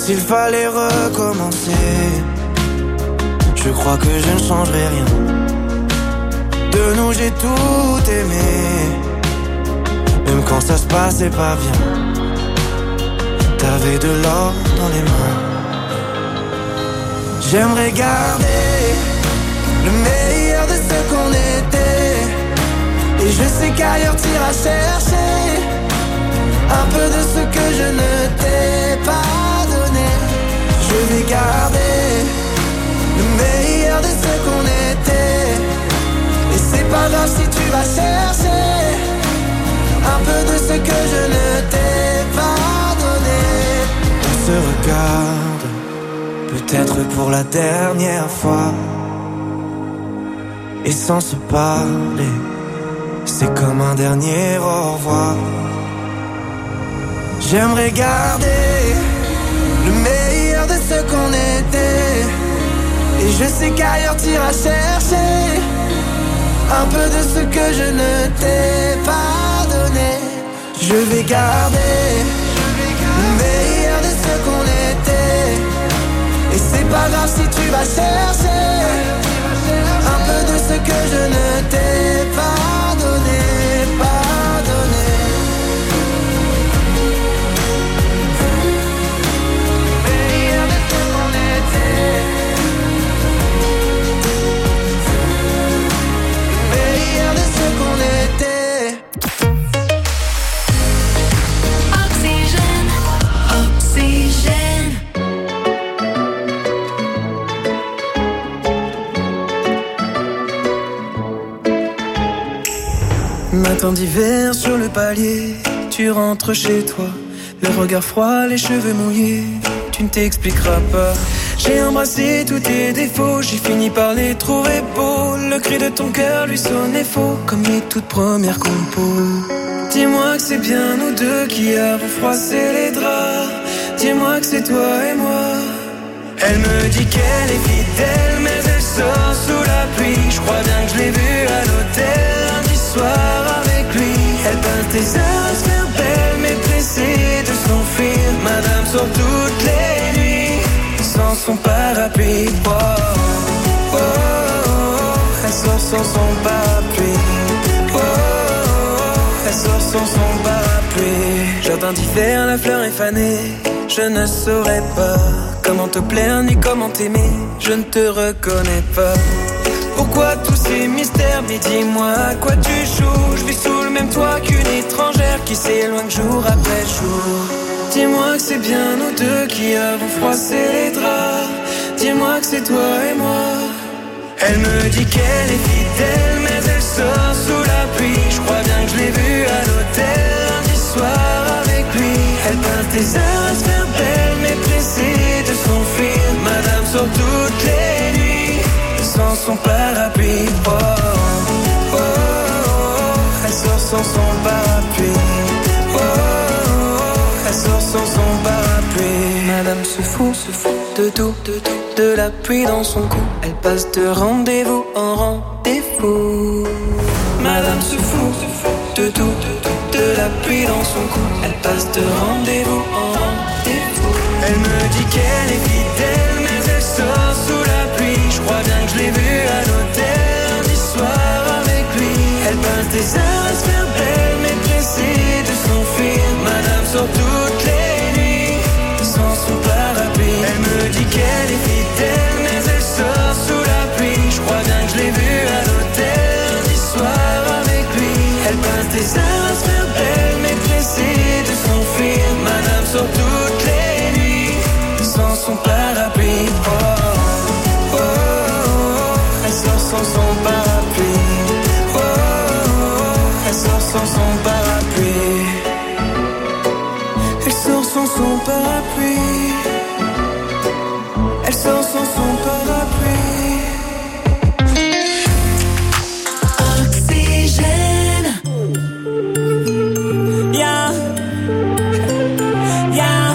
s'il fallait recommencer, je crois que je ne changerai rien. De nous j'ai tout aimé, même quand ça se passait pas bien. T'avais de l'or dans les mains. J'aimerais garder le meilleur de ce qu'on était. Et je sais qu'ailleurs t'iras chercher un peu de ce que je ne t'ai pas donné. Je vais garder le meilleur de ce qu'on était. Et c'est pas grave si tu vas chercher un peu de ce que je ne t'ai pas donné. On se regarde, peut-être pour la dernière fois, et sans se parler, c'est comme un dernier au revoir. J'aimerais garder le meilleur de ce qu'on était. Et je sais qu'ailleurs t'iras chercher un peu de ce que je ne t'ai pas donné. Je vais garder le meilleur de ce qu'on était. Et c'est pas grave si tu vas chercher un peu de ce que je ne t'ai pas donné, pas donné. Meilleur de ce qu'on était. Meilleur de ce qu'on était. Oxygène, oxygène. Matin d'hiver sur le palier, tu rentres chez toi, le regard froid, les cheveux mouillés, tu ne t'expliqueras pas. J'ai embrassé tous tes défauts, j'ai fini par les trouver beaux. Le cri de ton cœur lui sonnait faux, comme les toutes premières compos. Dis-moi que c'est bien nous deux qui avons froissé les draps. Dis-moi que c'est toi et moi. Elle me dit qu'elle est fidèle, mais elle sort sous la pluie. Je crois bien que je l'ai vue à l'hôtel lundi soir avec lui. Elle peint tes heures à se faire belle, mais pressée de s'enfuir. Madame sort toutes les nuits sans son parapluie. Oh, oh, oh, elle sort sans son parapluie. Oh, oh, elle sort sans son parapluie. Jardin d'hiver, la fleur est fanée. Je ne saurais pas comment te plaire ni comment t'aimer. Je ne te reconnais pas. Pourquoi tous ces mystères? Mais dis-moi à quoi tu joues. Je vis sous le même toit qu'une étrangère qui s'éloigne jour après jour. Dis-moi que c'est bien nous deux qui avons froissé les draps. Dis-moi que c'est toi et moi. Elle me dit qu'elle est fidèle, mais elle sort sous la pluie. Je crois bien que je l'ai vue à l'hôtel lundi soir avec lui. Elle peint tes heures à se faire belle, mais pressée de s'enfuir. Madame sort toutes les nuits sans son parapluie. Oh, oh, oh, oh, elle sort sans son parapluie. Oh, oh, oh, elle sort sans son parapluie. Madame se fout de tout, de la pluie dans son cou. Elle passe de rendez-vous en rendez-vous. Madame se fout de tout, de la pluie dans son cou. Elle passe de rendez-vous en rendez-vous. Elle me dit qu'elle est fidèle, mais elle sort sous la pluie. Je crois bien que je l'ai vue à l'hôtel lundi soir avec lui. Elle passe des heures à se faire belle, mais pressée de s'enfuir. Madame sort toutes les nuits sans son parapluie. Elle me dit qu'elle est fidèle, mais elle sort sous la pluie. Je crois bien que je l'ai vue à l'hôtel lundi soir avec lui. Elle passe des heures à se faire belle, mais pressée de s'enfuir. Madame sort toutes les nuits sans son parapluie. Oh, oh, oh, oh, elle sort sans son parapluie. Oh, oh, oh, elle sort sans son parapluie. Elle sort sans son parapluie. Elle sort sans son parapluie. Oxygène. Yeah. Yeah.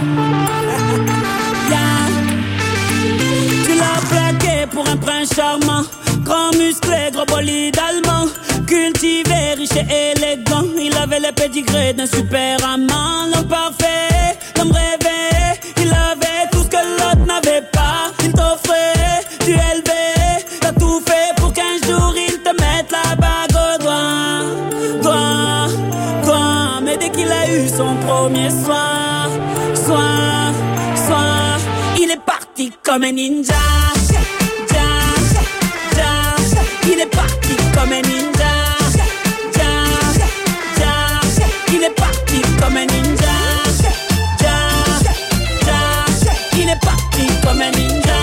Yeah. Tu l'as plaqué pour un prince charmant, grand musclé, gros bolide allemand, cultivé, riche et élégant. Il avait les pédigrés d'un super amant, l'homme parfait, l'homme rêvé. Il avait eu son premier soir. Il est parti comme un ninja. Il est parti comme un ninja. Il est parti comme un ninja. Il est parti comme un ninja.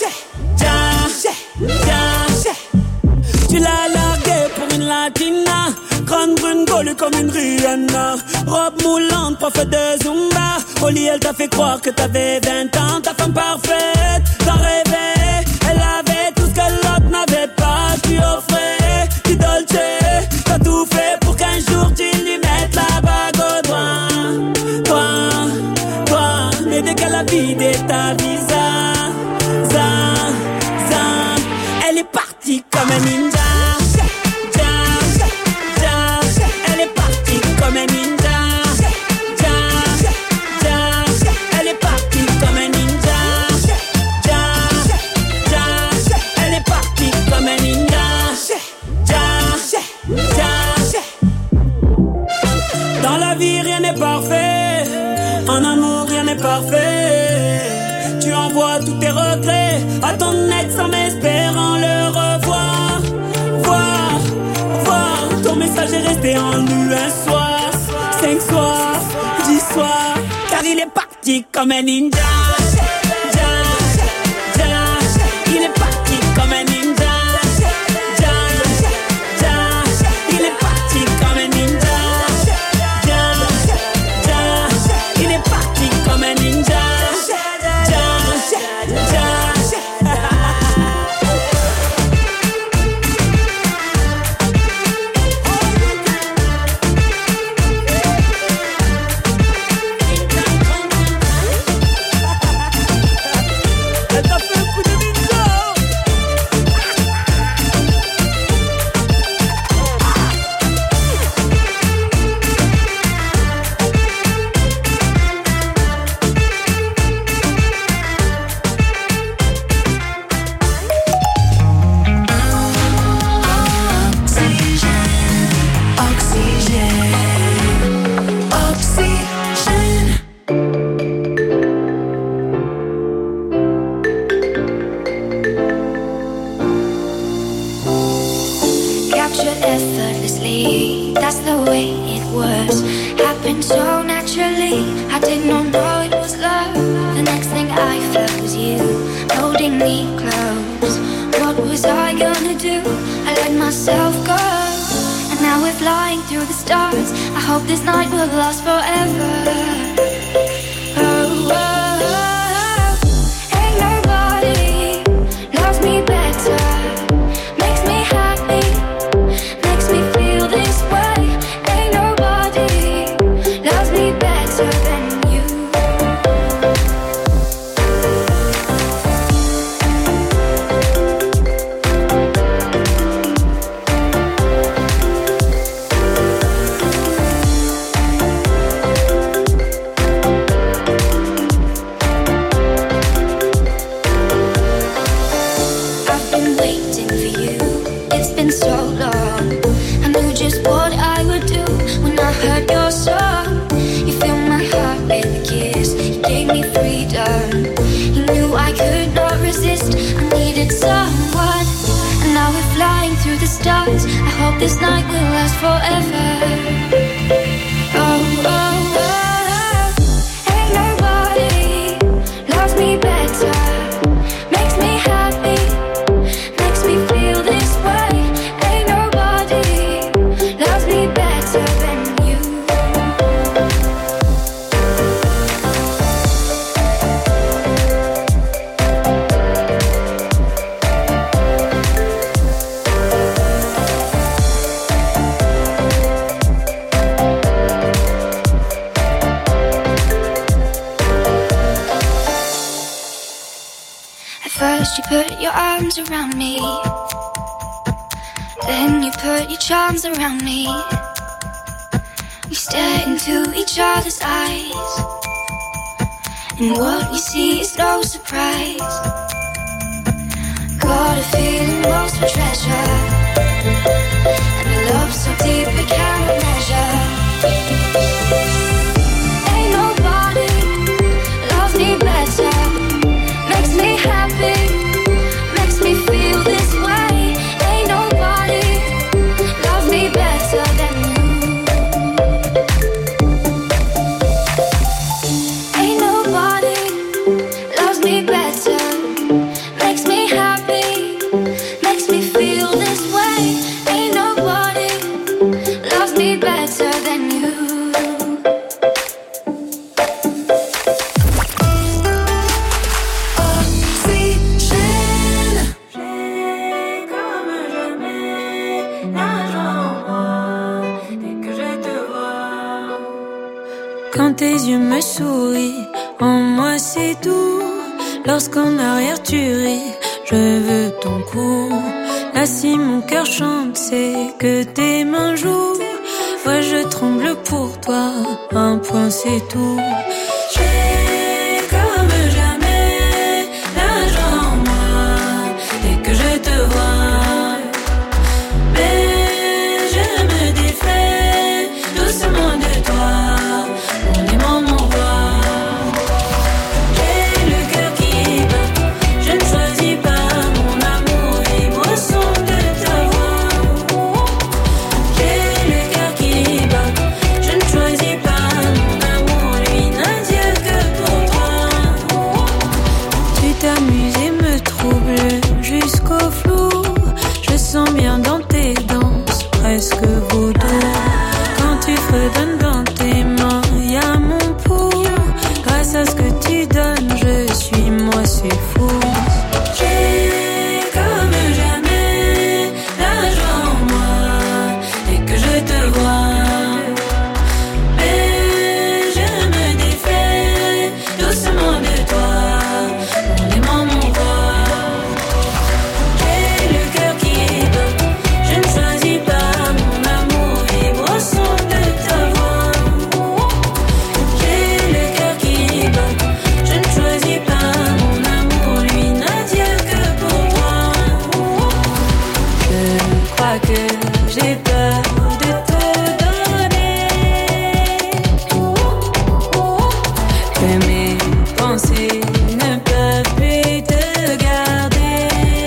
Tu l'as largué pour une latina, grande brune gaulue comme une Rihanna, robe moulante, prof de Zumba. Au lit elle t'a fait croire que t'avais 20 ans. Ta femme parfaite, t'en rêvais. Elle avait tout ce que l'autre n'avait pas. Tu offrais du dolce, t'as tout fait pour qu'un jour tu lui mettes la bague au doigt. Toi, mais dès qu'elle a vidé ta visa, elle est partie comme un ninja. Elle est partie comme un ninja. Elle est partie comme un ninja. Elle est partie comme un ninja. Dans la vie rien n'est parfait, en amour rien n'est parfait. Tu envoies tous tes regrets à ton ex en espérant le revoir. Voir, ton message est resté en nu un soir, 5 soirs, 10 soirs, car il est parti comme un ninja. Il est parti comme un ninja. Il est parti comme un ninja. Il est parti comme un ninja. First you put your arms around me, then you put your charms around me. We stare into each other's eyes, and what we see is no surprise. Got a feeling most for treasure, and a love so deep we cannot measure. Quand tes yeux me sourient, en moi c'est doux. Lorsqu'en arrière tu ris, je veux ton cou. Là si mon cœur chante, c'est que tes mains jouent. Moi je tremble pour toi, un point c'est tout. J'ai comme jamais la joie en moi, dès que je te vois. Mais je me défais doucement de toi, mon aimant, mon roi. J'ai le cœur qui bat, je ne choisis pas, mon amour vibre au son de ta voix. J'ai le cœur qui bat, je ne choisis pas, mon amour lui n'a Dieu que pour toi. Tu t'amuses et me troubles jusqu'au flou. Je sens bien dans tes danses, presque vaudou. Quand tu fredonnes dans tes mains, y'a mon pouls. Grâce à ce que tu donnes, je suis moi, c'est fou. J'ai comme jamais la joie en moi, dès que je te vois. Mais je me défais doucement de toi, mon aimant, mon roi. J'ai le cœur qui bat, je ne choisis pas, mon amour vibre au son de ta voix. J'ai le cœur qui bat, je ne choisis pas, mon amour lui n'a Dieu que pour toi. Je crois que j'ai peur de tout donner, que mes pensées ne peuvent plus te garder.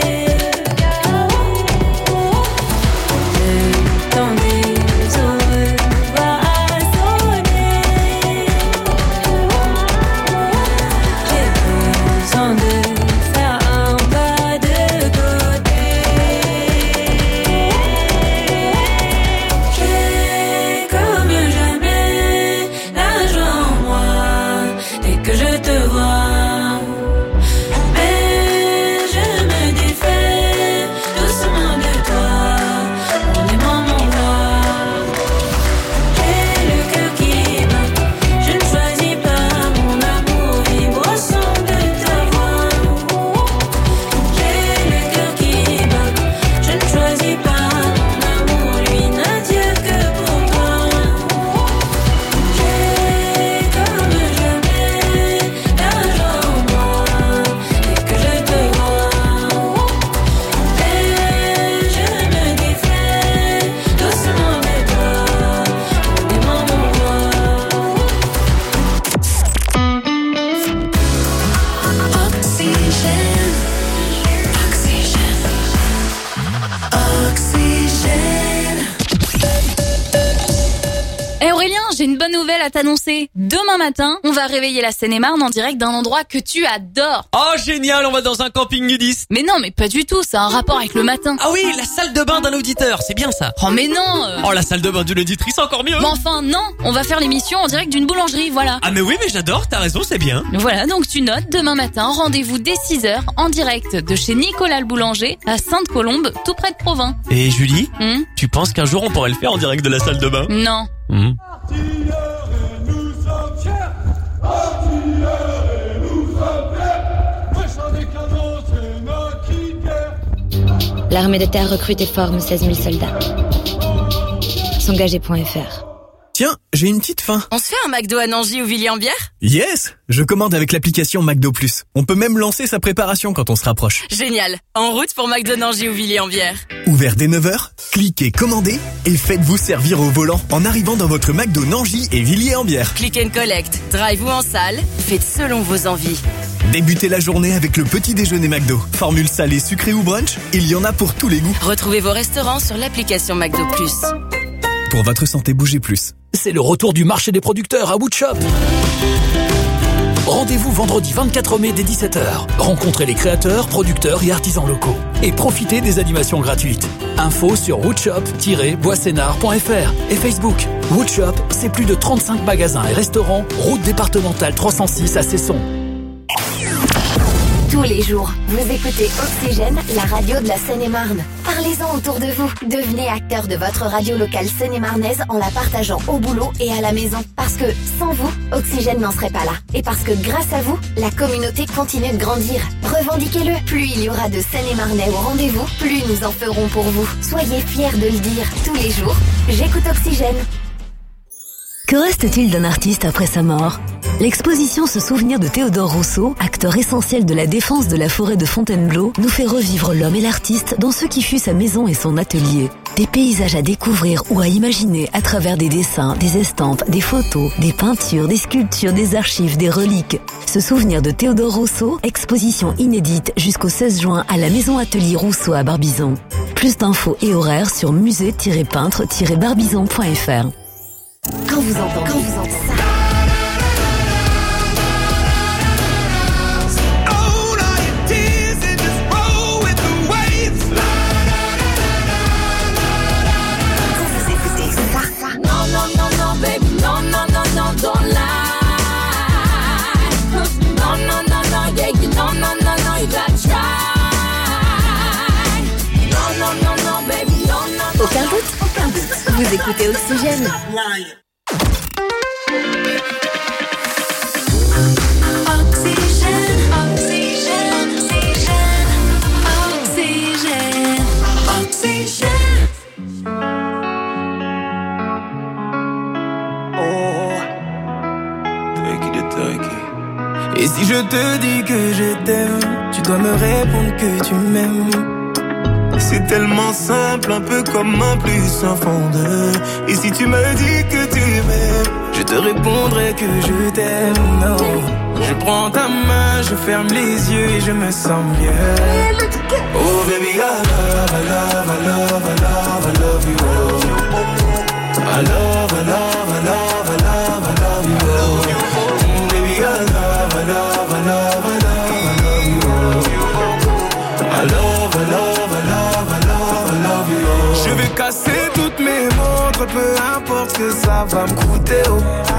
Le temps des heureux va sonner. J'ai besoin de faire un pas de côté. J'ai comme jamais la joie en moi, dès que je te vois. Mais je me défais doucement de toi, mon aimant, mon roi. J'ai le cœur qui bat, je ne choisis pas, mon amour vibre au son de ta voix. J'ai le cœur qui bat, je ne choisis pas, mon amour lui n'a Dieu que pour toi. J'ai comme jamais la joie en moi, dès que je te vois. Mais je me défais doucement de toi, mon aimant, mon roi. Oxygène, oxygène, oxygène. Eh Aurélien, j'ai une bonne nouvelle à t'annoncer. Demain matin, on va réveiller la Seine-et-Marne en direct d'un endroit que tu adores. Oh génial, on va dans un camping nudiste. Mais non, mais pas du tout, ça a un rapport avec le matin. Ah oui, la salle de bain d'un auditeur, c'est bien ça. Oh mais non Oh la salle de bain d'une auditrice, encore mieux. Mais enfin non, on va faire l'émission en direct d'une boulangerie, voilà. Ah mais oui, mais j'adore, t'as raison, c'est bien. Voilà, donc tu notes, demain matin, rendez-vous dès 6h en direct de chez Nicolas le boulanger à Sainte-Colombe, tout près de Provins. Et Julie, Hmm tu penses qu'un jour on pourrait le faire en direct de la salle de bain? Non. L'armée de terre recrute et forme 16 000 soldats. S'engager.fr. Tiens, j'ai une petite faim. On se fait un McDo à Nangy ou Villiers-en-Bière? Yes! Je commande avec l'application McDo+. On peut même lancer sa préparation quand on se rapproche. Génial. En route pour McDo Nangy ou Villiers-en-Bière. Ouvert dès 9h, cliquez commander et faites-vous servir au volant en arrivant dans votre McDo Nangy et Villiers-en-Bière. Click and collect, drive ou en salle, faites selon vos envies. Débutez la journée avec le petit déjeuner McDo. Formule salée, sucrée ou brunch, il y en a pour tous les goûts. Retrouvez vos restaurants sur l'application McDo+. Pour votre santé, bougez plus. C'est le retour du marché des producteurs à Woodshop. Rendez-vous vendredi 24 mai dès 17h. Rencontrez les créateurs, producteurs et artisans locaux. Et profitez des animations gratuites. Info sur woodshop-boissénard.fr et Facebook. Woodshop, c'est plus de 35 magasins et restaurants, route départementale 306 à Cesson. Tous les jours, vous écoutez Oxygène, la radio de la Seine-et-Marne. Parlez-en autour de vous. Devenez acteur de votre radio locale seine-et-marnaise en la partageant au boulot et à la maison. Parce que sans vous, Oxygène n'en serait pas là. Et parce que grâce à vous, la communauté continue de grandir. Revendiquez-le. Plus il y aura de Seine-et-Marnais au rendez-vous, plus nous en ferons pour vous. Soyez fiers de le dire tous les jours. J'écoute Oxygène. Que reste-t-il d'un artiste après sa mort ? L'exposition Se souvenir de Théodore Rousseau, acteur essentiel de la défense de la forêt de Fontainebleau, nous fait revivre l'homme et l'artiste dans ce qui fut sa maison et son atelier. Des paysages à découvrir ou à imaginer à travers des dessins, des estampes, des photos, des peintures, des sculptures, des archives, des reliques. Se souvenir de Théodore Rousseau, exposition inédite jusqu'au 16 juin à la Maison Atelier Rousseau à Barbizon. Plus d'infos et horaires sur musée-peintre-barbizon.fr. Quand vous entendez ça. Aucun doute. Vous écoutez Oxygène. Et si je te dis que je t'aime, tu dois me répondre que tu m'aimes. C'est tellement simple, un peu comme un plus un fond de. Et si tu me dis que tu m'aimes, je te répondrai que je t'aime. Non, je prends ta main, je ferme les yeux et je me sens mieux. Oh baby, I love, I love, I love, I love, I love you. I love, I love, I love, I love, I love you. Baby, I love, I love, I love, I love, I love you. I love, I love, I love, I love, I love you. Je vais casser toutes mes montres, peu importe ce que ça va me coûter. Oh.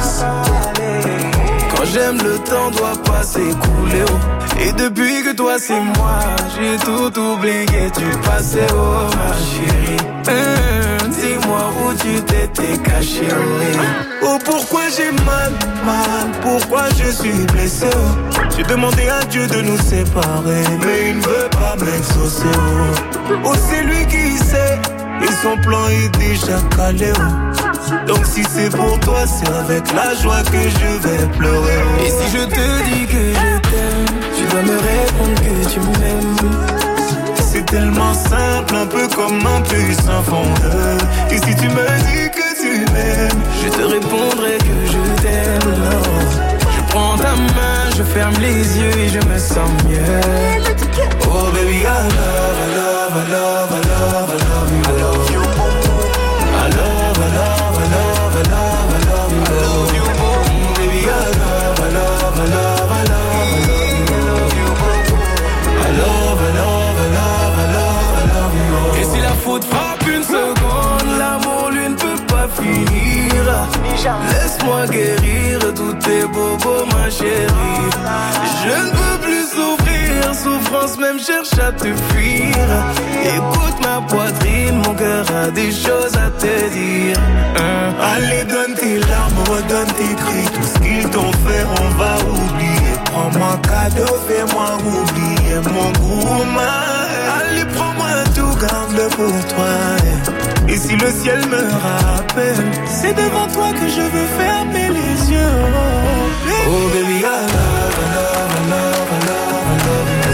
Quand j'aime, le temps doit pas s'écouler. Oh. Et depuis que toi c'est moi, j'ai tout oublié du passé. Oh ma chérie, dis-moi où tu t'étais caché. Oh pourquoi j'ai mal, pourquoi je suis blessé. J'ai demandé à Dieu de nous séparer, mais il ne veut pas m'exaucer. Oh c'est lui qui sait, et son plan est déjà calé. Donc si c'est pour toi, c'est avec la joie que je vais pleurer. Et si je te dis que je t'aime, tu dois me répondre que tu m'aimes. C'est tellement simple, un peu comme un plus un fondeur. Et si tu me dis que tu m'aimes, je te répondrai que je t'aime. Non. Je prends ta main, je ferme les yeux et je me sens mieux. Oh baby, I love, I love, I love, I love, I love you. I love you. I love, I love, I love, I love, I love you. Baby, I love, I love, I love, I love, I love you. I love, I love, I love, I love, I love you. Et si la faute frappe une seconde, l'amour lui ne peut pas finir. Laisse-moi guérir tous tes bobos, ma chérie. Je ne peux plus souffrir, souffrance même cherche à te fuir. Écoute ma poitrine, mon cœur a des choses à te dire. Allez, donne tes larmes, redonne tes cris. Tout ce qu'ils t'ont fait, on va oublier. Prends-moi cadeau, fais-moi oublier mon gourmand. Allez, prends-moi tout, garde-le pour toi. Et si le ciel me rappelle, c'est devant toi que je veux fermer les yeux. Oh baby, I love, I love, I love, I love, I love you.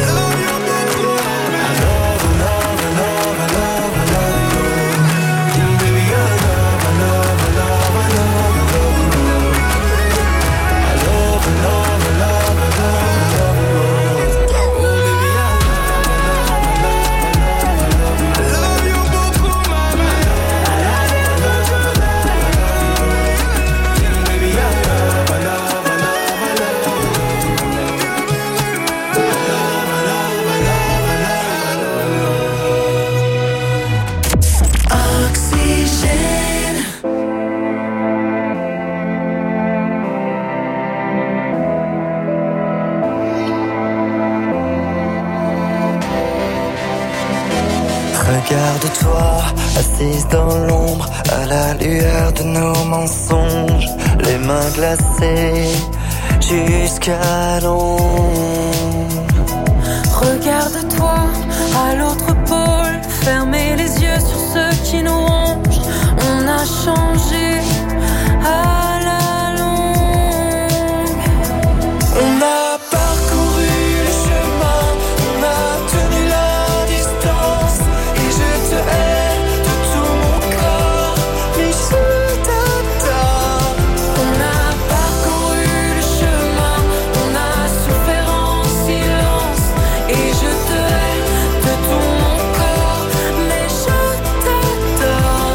assise dans l'ombre, à la lueur de nos mensonges, les mains glacées jusqu'à l'ombre. Regarde-toi à l'autre pôle, fermez les yeux sur ceux qui nous rongent. On a changé à la longue. On a parcouru le chemin, on a tenu la distance, et je te hais de tout mon corps, mais je t'adore. On a parcouru le chemin, on a souffert en silence, et je te hais de tout mon corps, mais je t'adore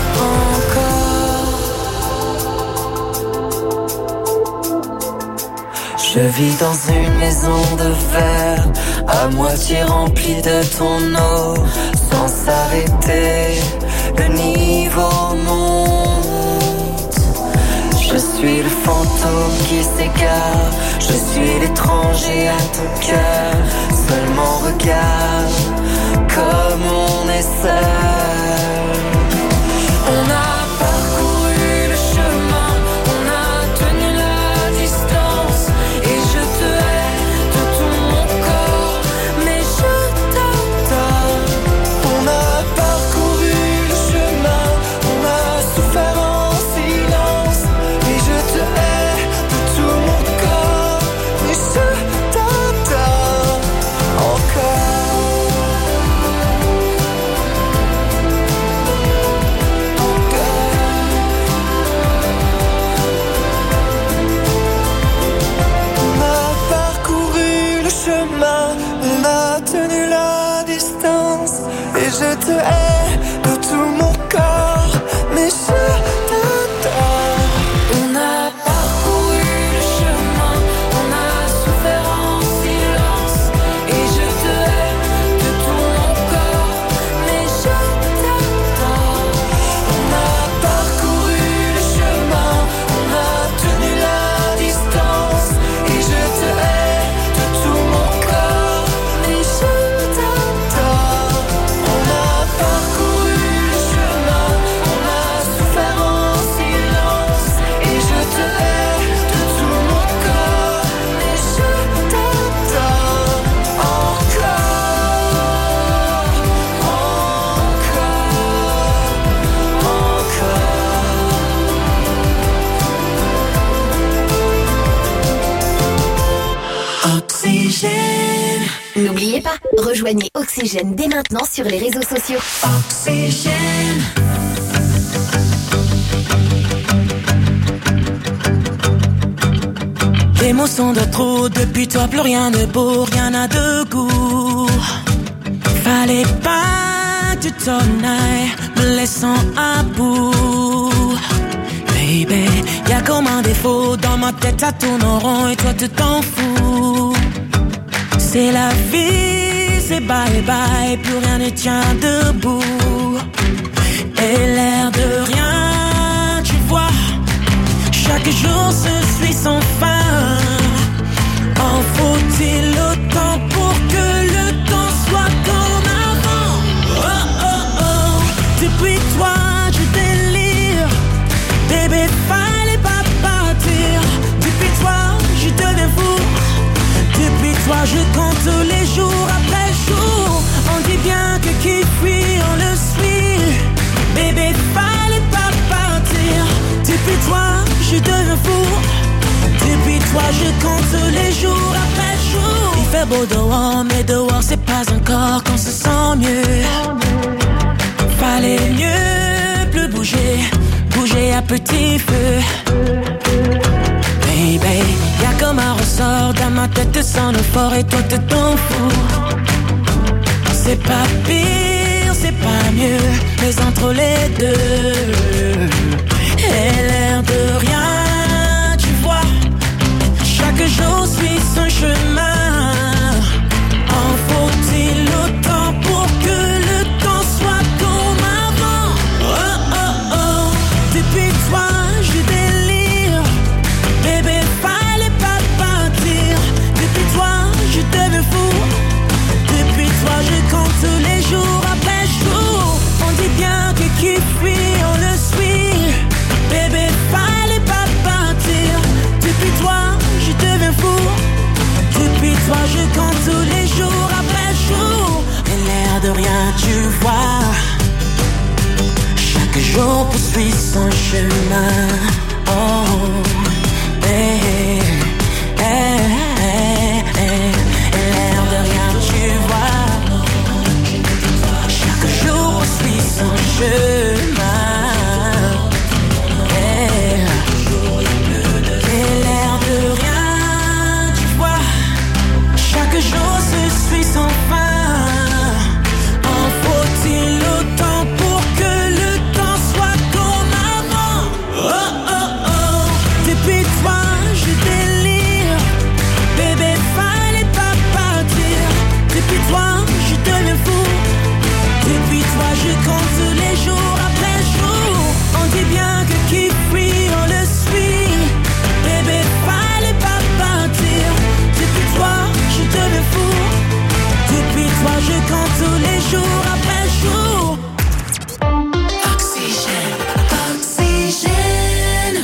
encore. Je vis dans une maison de verre, à moitié remplie de ton eau, sans s'arrêter, le niveau monte. Je suis le fantôme qui s'égare, je suis l'étranger à ton cœur, seulement regarde comme on est seul. On a parcouru le chemin, on a tenu la distance, et je te hais de tout mon corps, mais je t'adore. On a parcouru le chemin, on a souffert en silence, et je te hais de tout mon corps, mais je t'adore encore. On a parcouru le chemin, on a tenu la distance, et je te hais de tout mon corps, mais je t'adore. On a parcouru le chemin, on a souffert en silence, et je te hais de tout mon corps, mais je t'adore. On a parcouru le chemin, on a tenu la distance, et je te hais de tout mon corps, mais je t'adore. On a parcouru le chemin, on a souffert en silence, et je te hais de tout mon corps, mais je t'adore encore, Oxygène. N'oubliez pas, rejoignez Oxygène dès maintenant sur les réseaux sociaux. Oxygène. L'émotion de trop, depuis toi plus rien de beau, rien n'a de goût. Fallait pas que tu t'en ailles, me laissant à bout. Baby, y'a comme un défaut, dans ma tête ça tourne en rond et toi tu t'en fous. C'est la vie, c'est bye bye, plus rien ne tient debout. Et l'air de rien, tu vois, chaque jour se suit sans fin. En faut-il autant pour que le temps soit comme avant? Oh oh oh, depuis toi je délire. Bébé, fallait pas partir. Depuis toi je deviens fou. Depuis toi je compte les jours après jour. On dit bien que qui fuit on le suit. Bébé, fallait pas partir. Depuis toi je deviens fou. Depuis toi je compte les jours après jour. Il fait beau dehors mais dehors c'est pas encore qu'on se sent mieux. Fallait mieux plus bouger, bouger à petit feu. Baby, y'a comme un ressort dans ma tête de sang de fort et toi tu t'en fous. C'est pas pire, c'est pas mieux, mais entre les deux. Et l'air de rien, tu vois, chaque jour suit son chemin. En faut-il autant pour que le temps soit comme avant? Oh oh oh, depuis toi je délire. Bébé, fallait pas partir. Depuis toi je deviens fou. Depuis toi je compte les jours après jour. On dit bien que poursuit son chemin. Oh, hey, hey, hey, hey. L'air de rien, tu vois. Chaque jour poursuit son chemin. Hey. Et l'air de rien, tu vois. Chaque jour se suit sans fin. En faut-il autant pour que le temps soit comme avant? Oh, oh, oh. Depuis toi, je délire. Bébé, fallait pas partir. Depuis toi, je deviens fou. Depuis toi, je compte les jours après jour. On dit bien que qui fuit, on le suit. Bébé, fallait pas partir. Depuis toi, je deviens fou. Depuis toi, je compte tous les jours après jour. Oxygène, oxygène.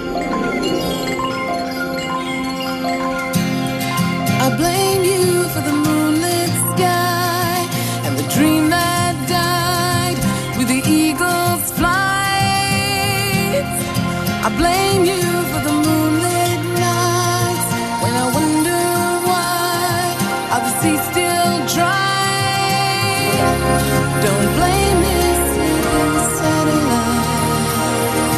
I blame you for the moonlit sky and the dream that died with the eagle's flight. I blame you for the moonlit nights when I wonder why are the seas still dry. Don't blame this little satellite.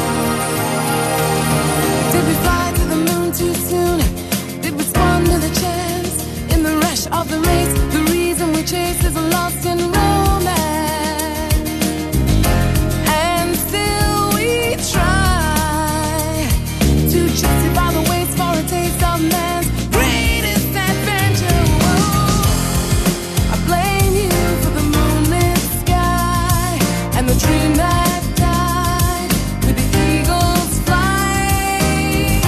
Did we fly to the moon too soon? Did we squander the chance in the rush of the race? The reason we chase is lost in romance, and still we try to justify the waste for a taste of man's greatest adventure. Whoa. I blame you for the moonlit sky and the dream that died with the eagle's flight.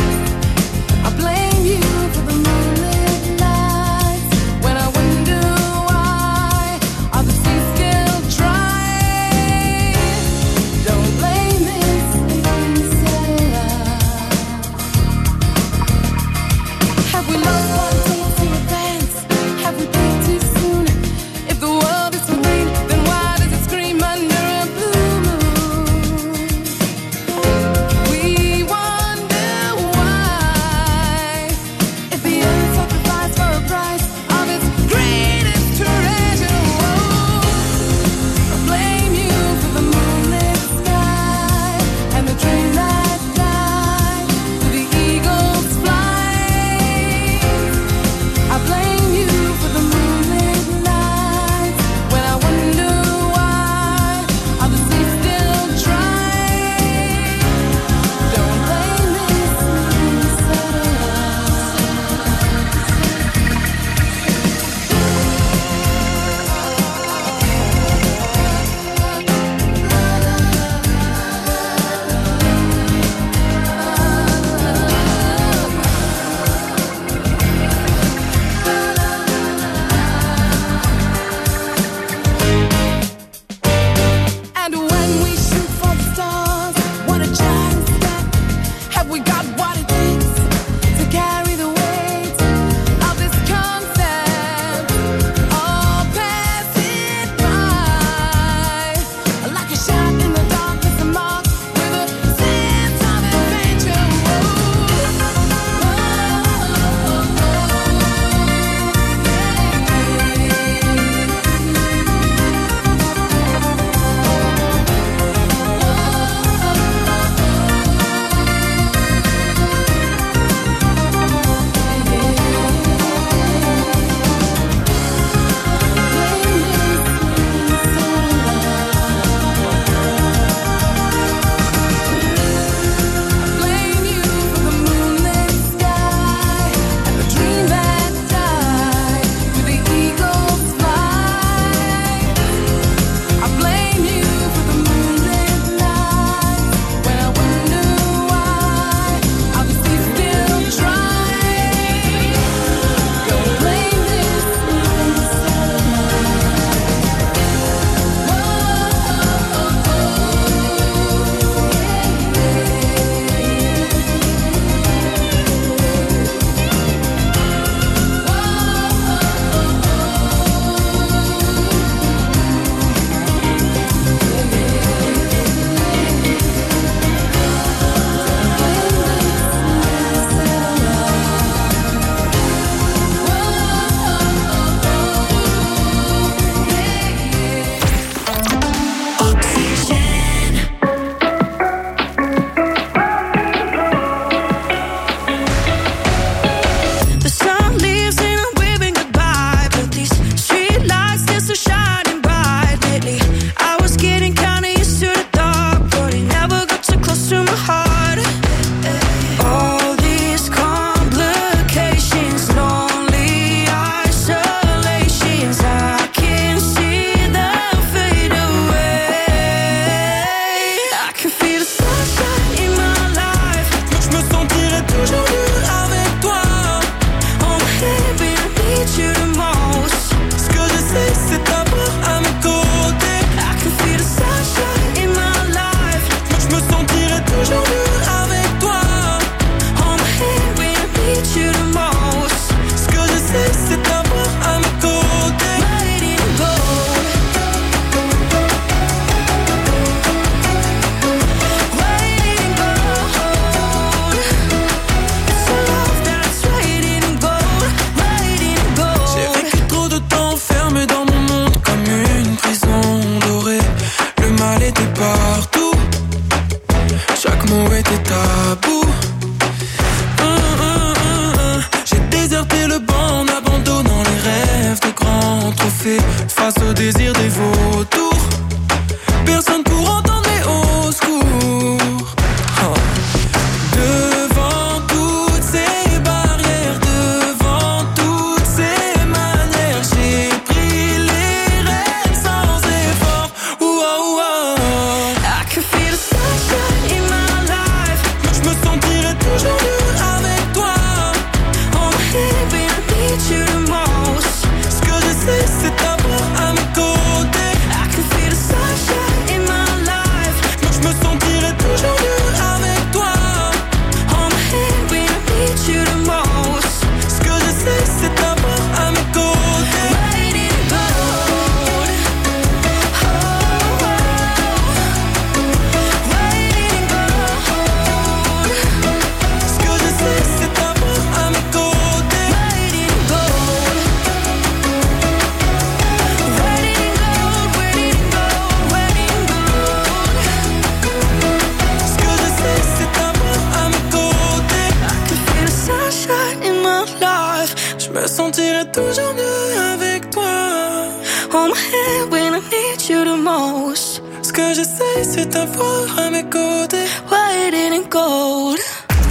sentirai toujours mieux avec toi. I'm here when I need you the most. Ce que j'essaie c'est t'avoir à mes côtés. White and gold.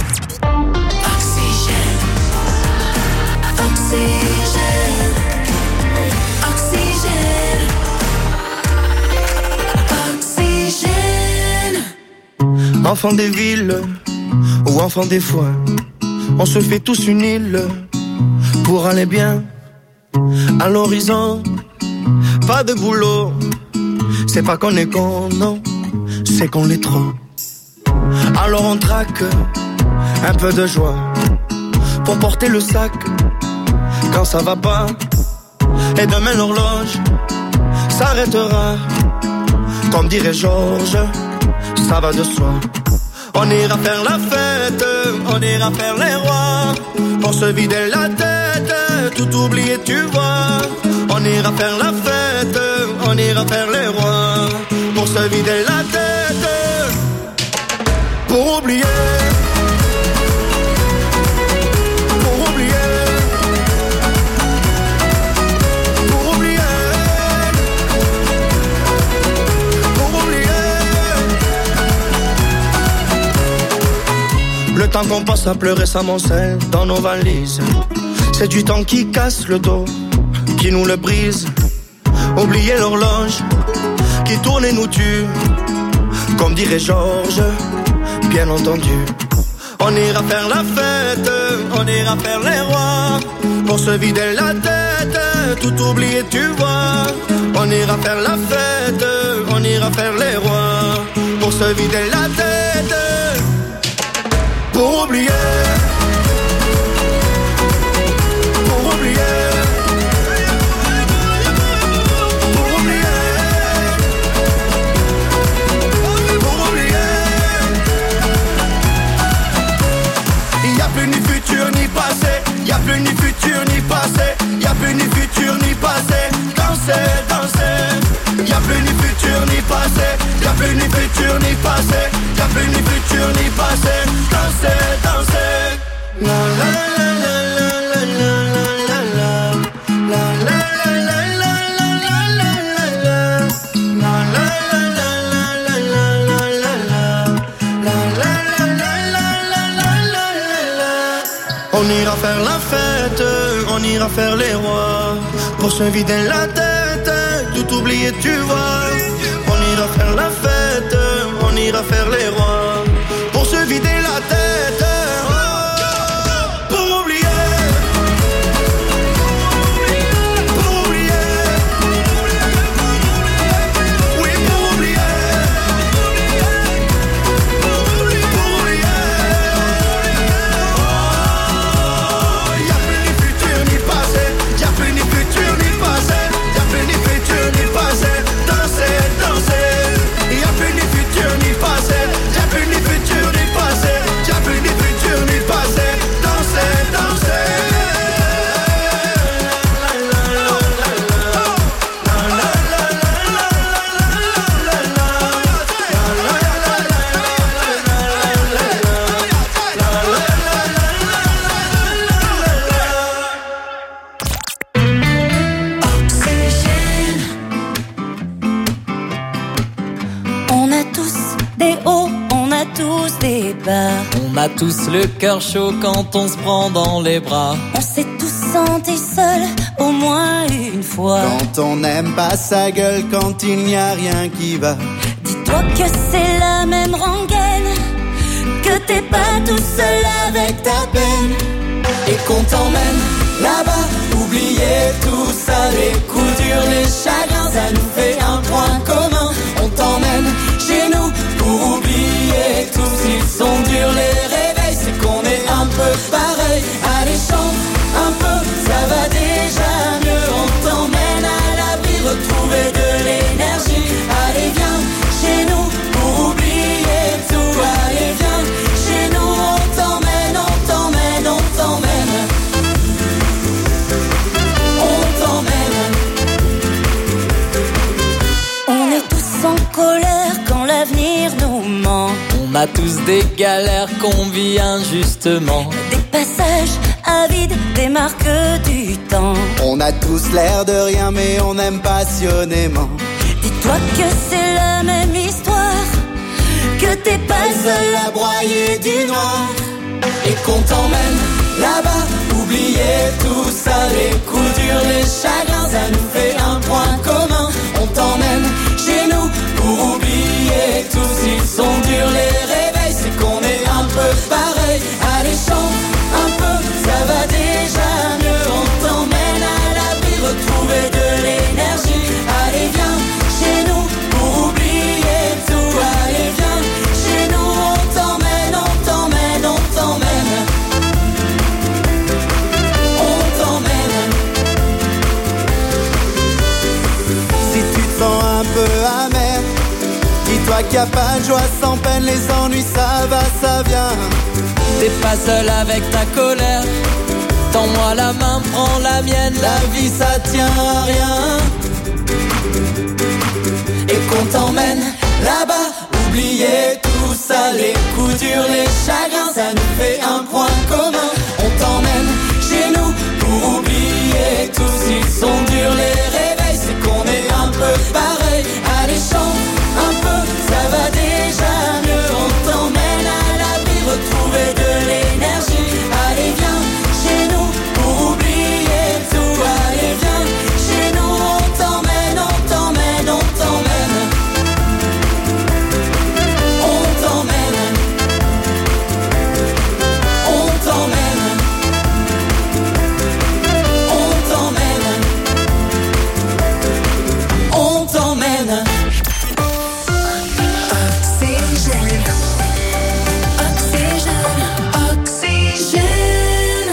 Oxygène, oxygène, oxygène, oxygène. Enfant des villes ou enfant des foins, on se fait tous une île pour aller bien. À l'horizon, pas de boulot. C'est pas qu'on est con, non, c'est qu'on l'est trop. Alors on traque un peu de joie pour porter le sac quand ça va pas. Et demain l'horloge s'arrêtera. Comme dirait Georges, ça va de soi. On ira faire la fête, on ira faire les rois, pour se vider la tête, tout oublier tu vois. On ira faire la fête, on ira faire les rois, pour se vider la tête, pour oublier. Pour oublier. Pour oublier. Pour oublier. Le temps qu'on passe à pleurer s'amoncelle dans nos valises. C'est du temps qui casse le dos, qui nous le brise. Oublier l'horloge qui tourne et nous tue. Comme dirait Georges, bien entendu. On ira faire la fête, on ira faire les rois, pour se vider la tête, tout oublier tu vois. On ira faire la fête, on ira faire les rois, pour se vider la tête, pour oublier. Pour oublier. Y'a plus ni futur ni passé, y'a plus ni futur ni passé. Danser, danser. Y'a plus ni futur ni passé, y'a plus ni futur ni passé, y'a plus ni futur ni passé. Danser, danser. La la la la la la la la la la la la On ira faire la fête, on ira faire les rois, pour se vider la tête, tout oublier tu vois. On ira faire la fête, on ira faire les rois, pour se vider la tête, oh, pour oublier. Pour oublier. Oui, pour oublier. Pour oublier. On a tous le cœur chaud quand on se prend dans les bras. On s'est tous sentis seuls au moins une fois. Quand on n'aime pas sa gueule, quand il n'y a rien qui va. Dis-toi que c'est la même rengaine, que t'es pas tout seul avec ta peine. Et qu'on t'emmène là-bas, oublier tout ça, les coups durs, les chagrins, ça nous fait un point commun. On t'emmène chez nous pour oublier tout. S'ils sont durs les réveils, c'est qu'on est un peu pareil. Allez chante un peu, ça va déjà mieux. On t'emmène à l'abri, retrouver de l'énergie. Allez viens chez nous pour oublier tout. Allez viens chez nous, on t'emmène, on t'emmène, on t'emmène. On t'emmène. On est tous en colère quand l'avenir nous ment. On a tous des galères qu'on vit injustement. Des passages à vide démarque du temps. On a tous l'air de rien mais on aime passionnément. Dis-toi que c'est la même histoire, que t'es pas le seul à broyer du noir. Et qu'on t'emmène là-bas, oublier tout ça, les coups durs, les chagrins, ça nous fait un point commun. On t'emmène chez nous pour oublier tout. S'ils sont durs les réveils, c'est qu'on est un peu pareil. Allez chante un peu, ça va déjà mieux. On t'emmène à l'abri, retrouver de l'énergie. Allez viens chez nous pour oublier tout. Allez viens chez nous, on t'emmène, on t'emmène, on t'emmène. On t'emmène. Si tu te sens un peu amer, dis-toi qu'il n'y a pas de joie sans peine, les ennuis ça va, ça vient. T'es pas seul avec ta colère, tends-moi la main, prends la mienne, la vie ça tient à rien. Et qu'on t'emmène là-bas, oublier tout ça, les coups durs, les chagrins, ça nous fait un point commun. On t'emmène chez nous pour oublier tout. S'ils sont durs les réveils, c'est qu'on est un peu pareil. Allez chante un peu, ça va déjà mieux. On t'emmène à l'abri, retrouver de l'énergie. Allez viens chez nous pour oublier tout. Allez viens chez nous, on t'emmène, on t'emmène, on t'emmène. On t'emmène. On t'emmène. On t'emmène. On t'emmène. Oxygène, oxygène, oxygène.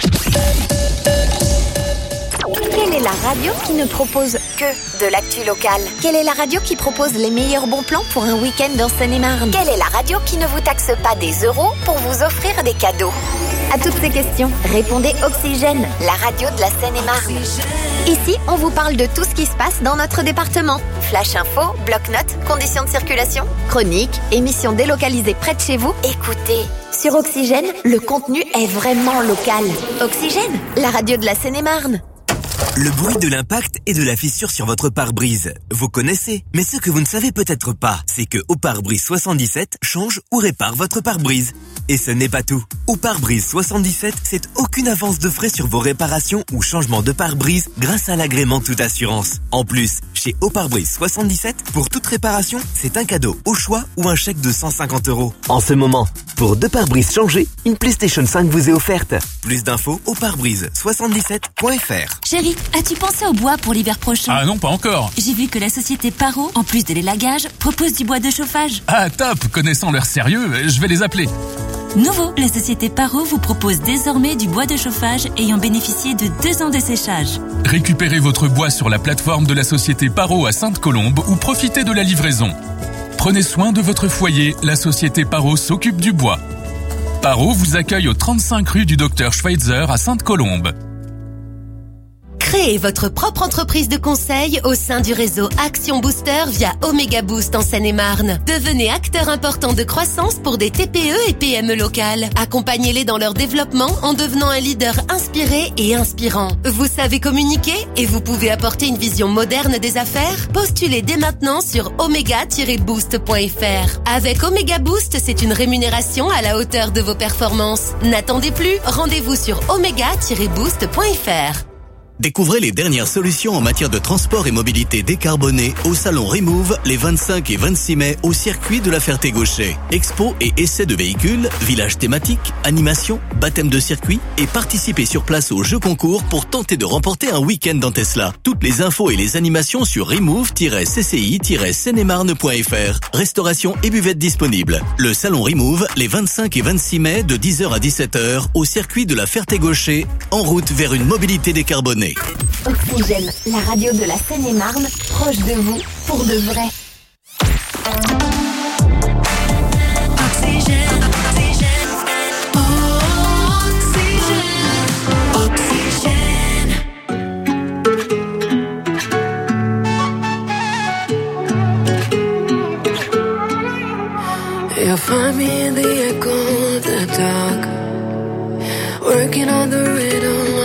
Quelle est la radio qui ne propose que de l'actu locale? Quelle est la radio qui propose les meilleurs bons plans pour un week-end dans Seine-et-Marne? Quelle est la radio qui ne vous taxe pas des euros pour vous offrir des cadeaux? À toutes ces questions, répondez Oxygène, la radio de la Seine-et-Marne. Ici, on vous parle de tout ce qui se passe dans notre département. Flash info, bloc-notes, conditions de circulation, chroniques, émissions délocalisées près de chez vous. Écoutez, sur Oxygène, le contenu est vraiment local. Oxygène, la radio de la Seine-et-Marne. Le bruit de l'impact et de la fissure sur votre pare-brise. Vous connaissez, mais ce que vous ne savez peut-être pas, c'est que Au Pare-Brise 77 change ou répare votre pare-brise. Et ce n'est pas tout. Au Pare-Brise 77, c'est aucune avance de frais sur vos réparations ou changements de pare-brise grâce à l'agrément toute assurance. En plus, chez Au Pare-Brise 77, pour toute réparation, c'est un cadeau au choix ou un chèque de 150 €. En ce moment, pour 2 pare-brises changés, une PlayStation 5 vous est offerte. Plus d'infos au parebrise77.fr. Chérie, as-tu pensé au bois pour l'hiver prochain? Ah non, pas encore. J'ai vu que la société Paro, en plus de l'élagage, propose du bois de chauffage. Ah top, connaissant leur sérieux, je vais les appeler. Nouveau, la société Paro vous propose désormais du bois de chauffage ayant bénéficié de 2 ans de séchage. Récupérez votre bois sur la plateforme de la société Paro à Sainte-Colombe ou profitez de la livraison. Prenez soin de votre foyer, la société Paro s'occupe du bois. Paro vous accueille au 35 rue du Dr Schweitzer à Sainte-Colombe. Créez votre propre entreprise de conseil au sein du réseau Action Booster via Omega Boost en Seine-et-Marne. Devenez acteur important de croissance pour des TPE et PME locales. Accompagnez-les dans leur développement en devenant un leader inspiré et inspirant. Vous savez communiquer et vous pouvez apporter une vision moderne des affaires? Postulez dès maintenant sur omega-boost.fr. Avec Omega Boost, c'est une rémunération à la hauteur de vos performances. N'attendez plus, rendez-vous sur omega-boost.fr. Découvrez les dernières solutions en matière de transport et mobilité décarbonée au salon Remove les 25 et 26 mai au circuit de la Ferté-Gaucher. Expo et essais de véhicules, village thématique, animation, baptême de circuit et participez sur place au jeu concours pour tenter de remporter un week-end dans Tesla. Toutes les infos et les animations sur remove-cci-seine-et-marne.fr. Restauration et buvette disponibles. Le salon Remove les 25 et 26 mai de 10h à 17h au circuit de la Ferté-Gaucher en route vers une mobilité décarbonée. Oxygène, la radio de la Seine-et-Marne, proche de vous, pour de vrai. Oxygène, oxygène, oxygène, You'll find me in the echo of the dark, working on the rhythm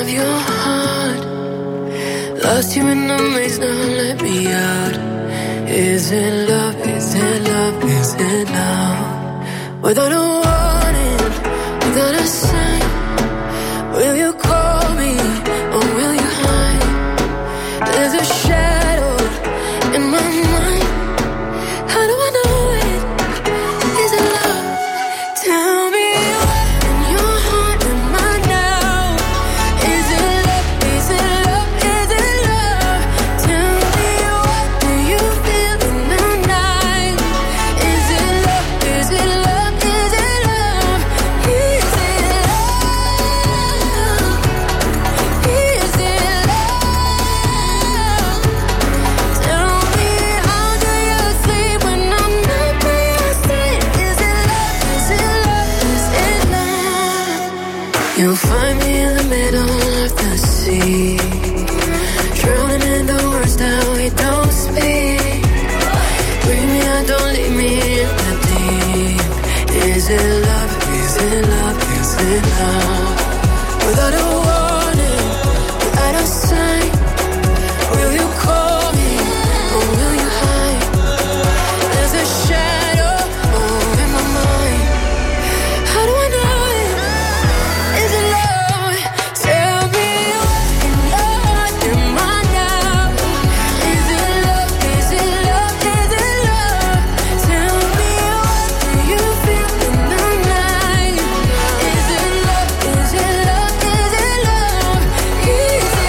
Lost you in the maze, now let me out. Is it love, is it love, is it love? Without a warning, without a sign, will you call me or will you hide? There's a shadow in my mind. How do I know it? Is it love? Tell me what in your heart am I now? Is it love? Is it love? Is it love? Tell me what do you feel in the night? Is it love? Is it love? Is it love? Is it love? Is it love? Tell me how do you sleep when I'm not by your side? Is it love? Is it love? Is it love? You'll find me in the middle of the sea, drowning in the words that we don't speak. Bring me out, don't leave me in the deep. Is it love? Is it love? Is it love? Without a warning, without a sign, will you call me or will you hide? There's a shadow in my mind. How do I know it? Is it love? Tell me what in your heart am I now? Is it love? Is it love? Is it love? Tell me what do you feel in the night? Is it love? Is it love? Is it love? Is it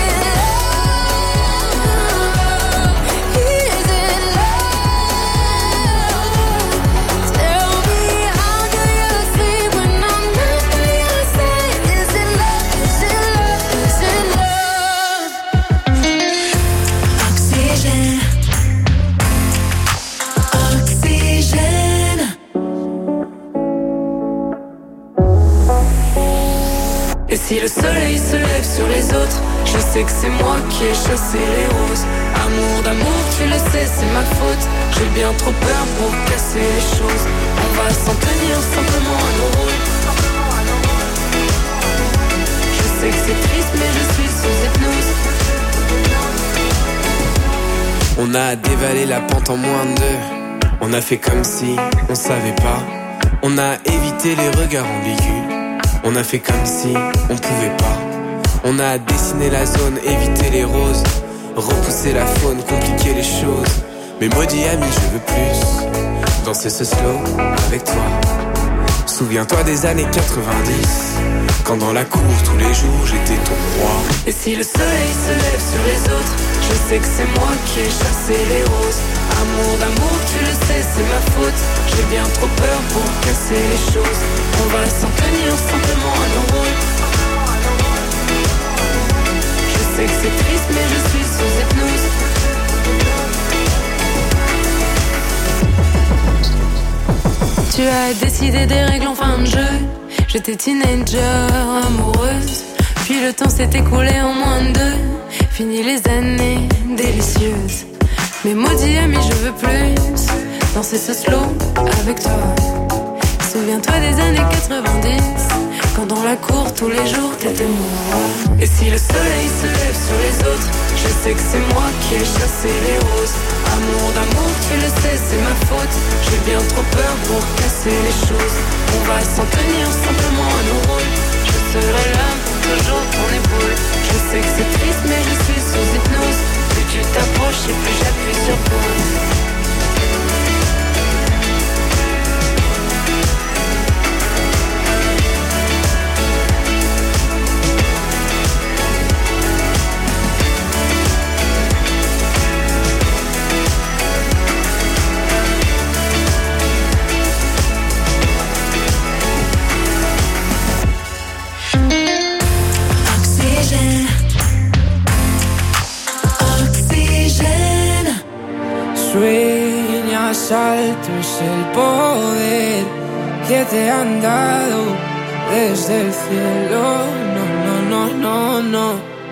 love? Is it love? Tell me how do you sleep when I'm not by your side? Is it love? Is it love? Is it love? Oxygène, oxygène. Et si le soleil se lève sur les autres, je sais que c'est moi qui ai chassé les roses. Amour d'amour, tu le sais, c'est ma faute. J'ai bien trop peur pour casser les choses. On va s'en tenir simplement à nos rôles. Je sais que c'est triste, mais je suis sous hypnose. On a dévalé la pente en moins de 2. On a fait comme si on savait pas. On a évité les regards ambigus. On a fait comme si on pouvait pas. On a dessiné la zone, évité les roses, repousser la faune, compliquer les choses. Mais maudit ami, je veux plus danser ce slow avec toi. Souviens-toi des années 90, quand dans la cour tous les jours j'étais ton roi. Et si le soleil se lève sur les autres, je sais que c'est moi qui ai chassé les roses. Amour d'amour, tu le sais, c'est ma faute. J'ai bien trop peur pour casser les choses. On va s'en tenir simplement à nos rôles. Je sais que c'est triste, mais je suis sous hypnose. Tu as décidé des règles en fin de jeu. J'étais teenager, amoureuse. Puis le temps s'est écoulé en moins de 2. Fini les années délicieuses. Mais maudit ami, je veux plus danser ce slow avec toi. Souviens-toi des années 90, quand dans la cour tous les jours t'étais moi. Et si le soleil se lève sur les autres, je sais que c'est moi qui ai chassé les roses. Amour d'amour, tu le sais, c'est ma faute. J'ai bien trop peur pour casser les choses. On va s'en tenir simplement à nos rôles. Je serai là pour toujours ton épaule. Je sais que c'est triste, mais je suis sous hypnose. Plus tu t'approches et plus j'appuie sur pause. Sueñas alto es el poder que te han dado desde el cielo. No, no, no, no, no.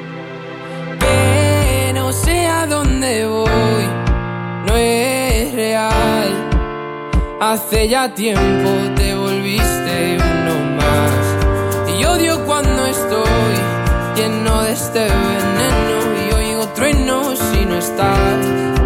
Que no sé a dónde voy, no es real. Hace ya tiempo te volviste uno más. Y odio cuando estoy lleno de este veneno y oigo trueno no estás.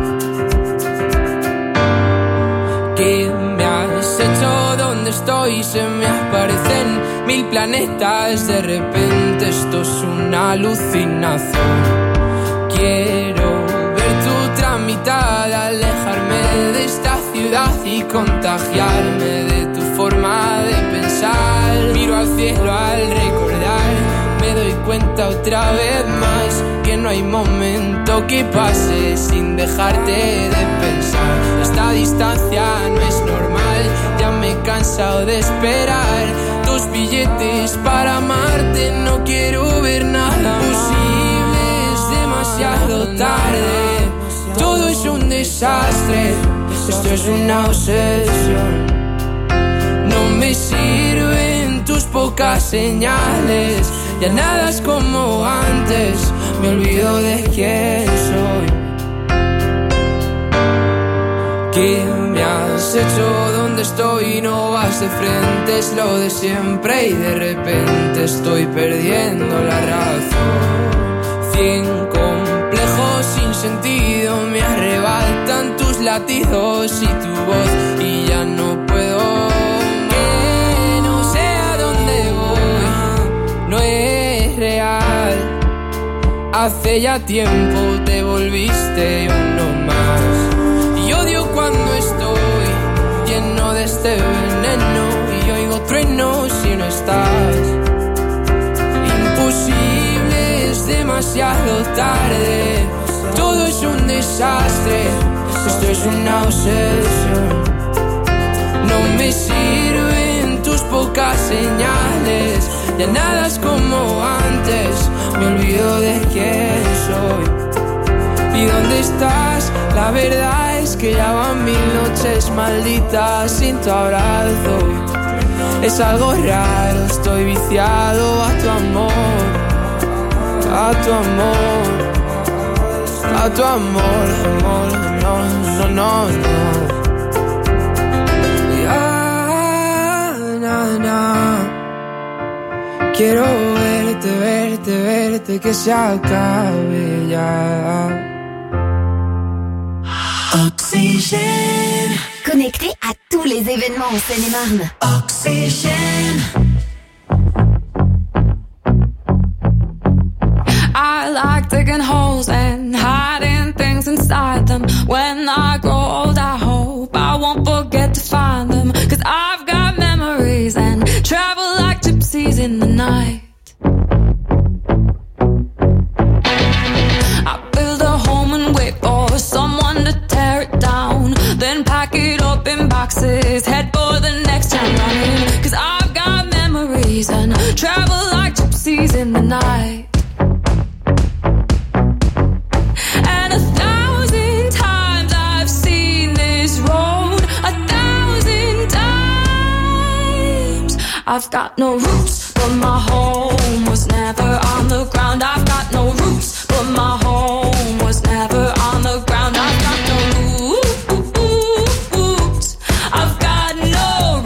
¿Qué me has hecho? ¿Dónde estoy? Se me aparecen 1000 planetas. De repente esto es una alucinación. Quiero ver tu tramitar, alejarme de esta ciudad y contagiarme de tu forma de pensar. Miro al cielo al recordar, me doy cuenta otra vez más que no hay momento que pase sin dejarte de pensar. Esta distancia no es normal, ya me he cansado de esperar tus billetes para amarte. No quiero ver nada posible, es demasiado tarde. Todo es un desastre, esto es una obsesión. No me sirven tus pocas señales, ya nada es como antes, me olvido de quién soy. ¿Qué me has hecho? ¿Dónde estoy? No vas de frente, es lo de siempre y de repente estoy perdiendo la razón. 100 complejos sin sentido me arrebatan tus latidos y tu voz y ya no puedo. Que no sé a dónde voy, no es real. Hace ya tiempo te volviste uno más. Y odio cuando estoy lleno de este veneno y oigo truenos si no estás. Imposible, es demasiado tarde. Todo es un desastre, esto es una obsesión. No me sirven tus pocas señales, ya nada es como antes, me olvido de quién soy. ¿Y dónde estás? La verdad es que ya van 1000 noches malditas sin tu abrazo. Es algo raro, estoy viciado a tu amor, a tu amor. A tu amor, amor, no, no, no, no. Ya, na, na. Quiero verte, verte, verte, que se acabe ya. Oxygène. Connecté à tous les événements en Seine-et-Marne. Oxygène. I like digging holes and hiding things inside them. When I grow old, I hope I won't forget to find them. 'Cause I've got memories and travel like gypsies in the night. I build a home and wait for someone to tear it down. Then pack it up in boxes, head for the next town running. 'Cause I've got memories and travel like gypsies in the night. I've got no roots, but my home was never on the ground. I've got no roots, but my home was never on the ground. I've got no roots. I've got no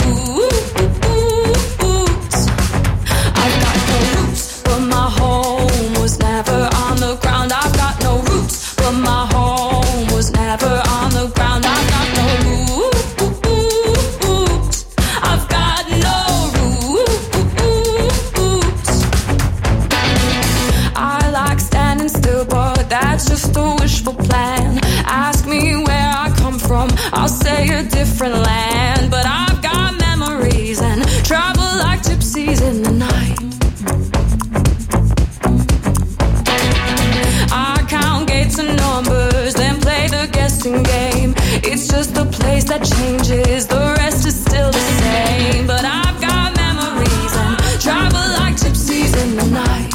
roots. I've got no roots, but my home was never on the ground. I've got no roots, but my home was never on the ground. I've got no roots. I've got no that's just a wishful plan. Ask me where I come from, I'll say a different land. But I've got memories and travel like gypsies in the night. I count gates and numbers, then play the guessing game. It's just a place that changes, the rest is still the same. But I've got memories and travel like gypsies in the night.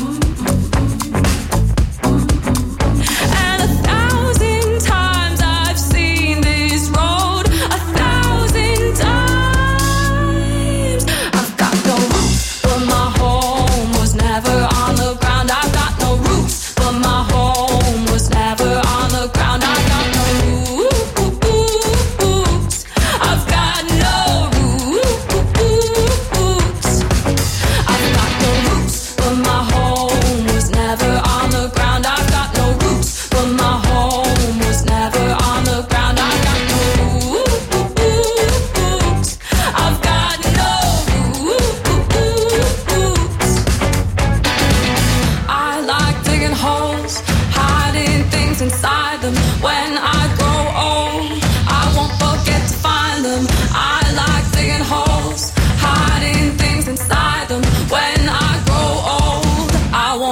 My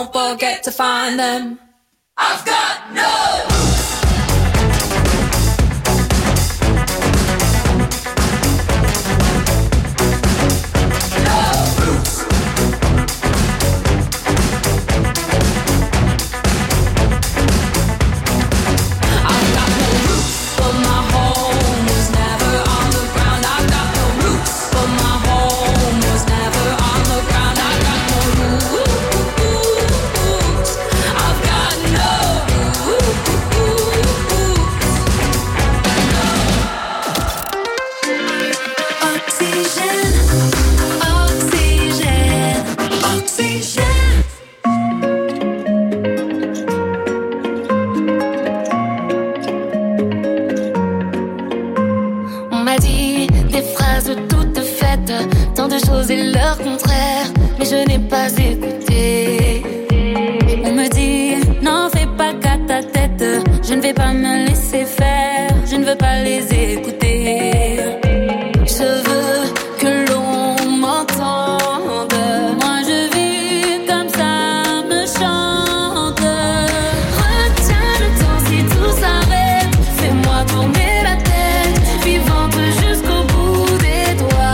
won't forget to find them. I've got no et leur contraire, mais je n'ai pas écouté. On me dit, n'en fais pas qu'à ta tête, je ne vais pas me laisser faire, je ne veux pas les écouter. Je veux que l'on m'entende, moi je vis comme ça me chante. Retiens le temps si tout s'arrête, fais-moi tourner la tête, vivante jusqu'au bout des doigts.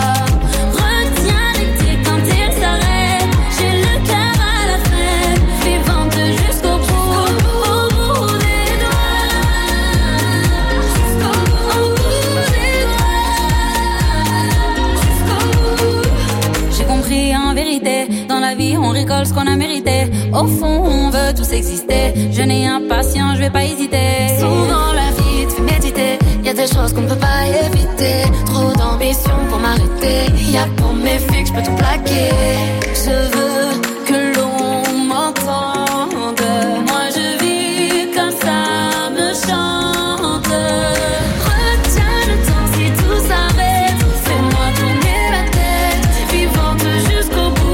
Dans la vie, on rigole ce qu'on a mérité. Au fond, on veut tous exister. Jeune et impatient, je vais pas hésiter. Souvent, la vie te fait méditer. Y a des choses qu'on ne peut pas éviter. Trop d'ambition pour m'arrêter. Y a pour mes filles que je peux tout plaquer. Je veux que l'on m'entende. Moi, je vis comme ça me chante. Retiens le temps si tout s'arrête. Fais-moi tourner la tête, vivante jusqu'au bout.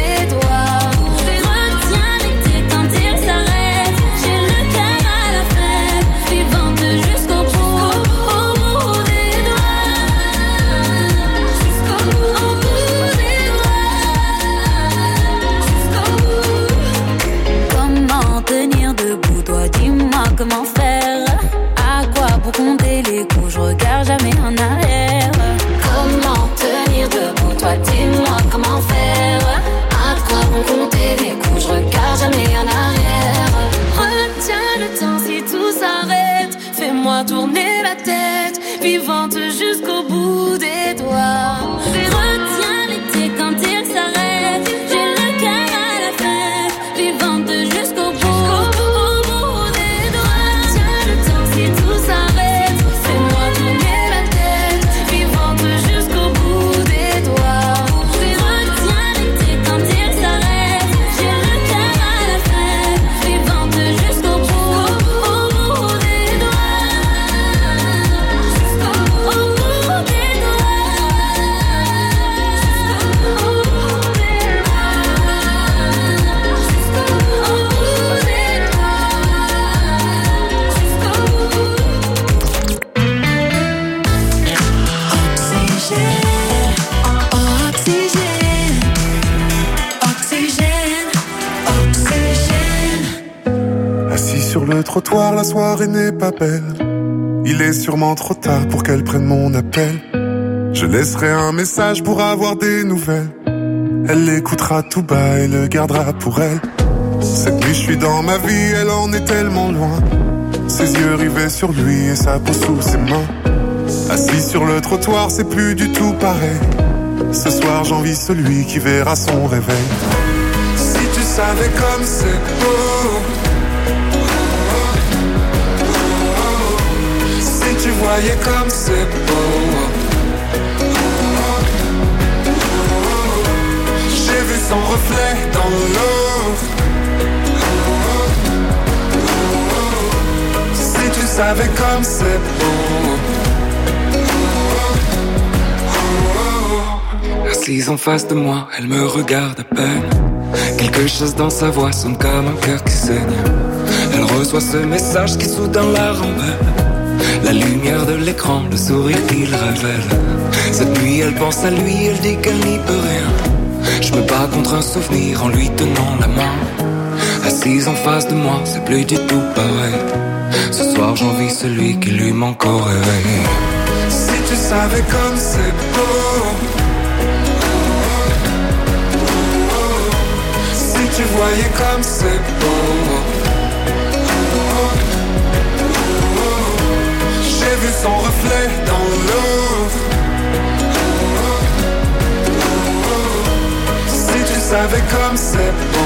Comment faire? À quoi pour compter les coups? Je regarde jamais en arrière. Comment tenir debout? Toi, dis-moi comment faire? À quoi pour compter les coups? Je regarde jamais en arrière. Retiens le temps si tout s'arrête. Fais-moi tourner la tête, vivante jusqu'au bout des doigts. Retiens l'été quand il s'arrête. J'ai le cœur à la fête, vivante jusqu'au bout. Le trottoir, la soirée n'est pas belle. Il est sûrement trop tard pour qu'elle prenne mon appel. Je laisserai un message pour avoir des nouvelles. Elle l'écoutera tout bas et le gardera pour elle. Cette nuit je suis dans ma vie, elle en est tellement loin. Ses yeux rivés sur lui et sa peau sous ses mains. Assis sur le trottoir, c'est plus du tout pareil. Ce soir j'envie celui qui verra son réveil. Si tu savais comme c'est beau, tu voyais comme c'est beau. J'ai vu son reflet dans l'eau. Si tu savais comme c'est beau. Assise en face de moi, elle me regarde à peine. Quelque chose dans sa voix sonne comme un cœur qui saigne. Elle reçoit ce message qui soudain la rembelle. La lumière de l'écran, le sourire qu'il révèle. Cette nuit elle pense à lui, elle dit qu'elle n'y peut rien. Je me bats contre un souvenir en lui tenant la main. assise en face de moi, c'est plus du tout pareil. Ce soir j'envie celui qui lui manque au réveil. Si tu savais comme c'est beau, si tu voyais comme c'est beau. J'ai vu son reflet dans l'eau. Si tu savais comme c'est beau.